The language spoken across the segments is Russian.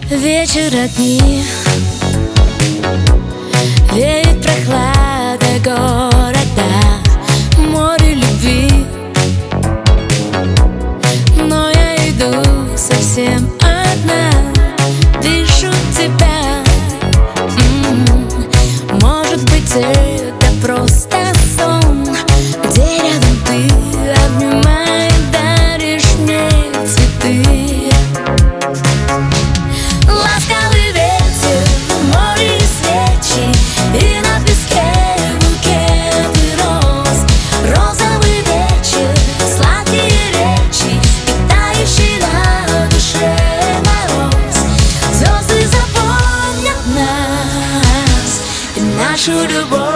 Вечер одни, веет прохлада города, море любви. Но я иду совсем одна, вижу тебя. Может быть, это просто сон, где рядом ты, обнимая, даришь мне цветы. Ласковый ветер, море и свечи, и на песке букеты роз. Розовый вечер, сладкие речи, и тающий на душе мороз. Звезды запомнят нас и нашу любовь.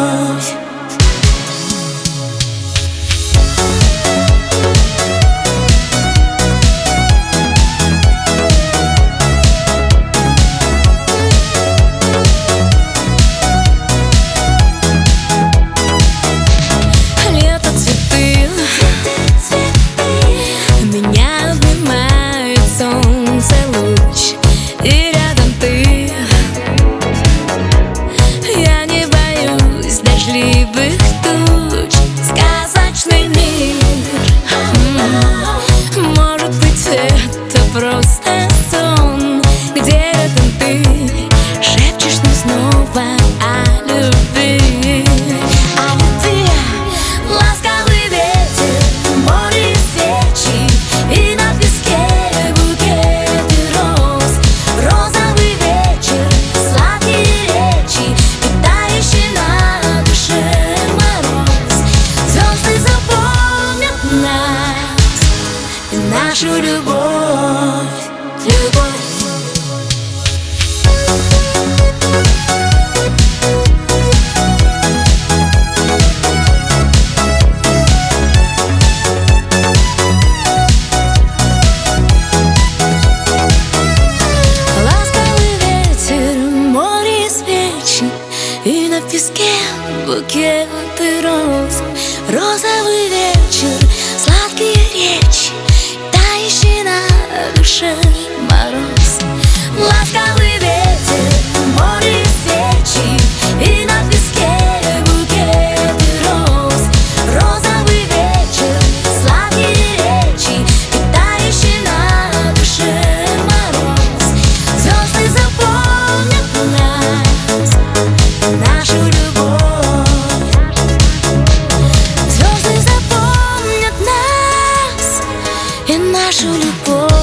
И рядом ты, я не боюсь дождливых туч. Сказочный мир, может быть, это просто сон, где рядом ты шепчешь мне снова о любви. О любви. Ласковый ветер, море и свечи, и на песке букеты роз. Розовый вечер, сладкие речи, и тающий на душе мороз. Звезды запомнят нас и нашу любовь, любовь. И на песке букеты роз. Розовый вечер, сладкие речи, тающий на душе мороз. Ласковый ветер, море и свечи, и на песке букеты роз. Розовый вечер, сладкие речи, и тающий на душе мороз. Звезды запомнят нас, нашу любовь. Звезды запомнят нас и нашу любовь.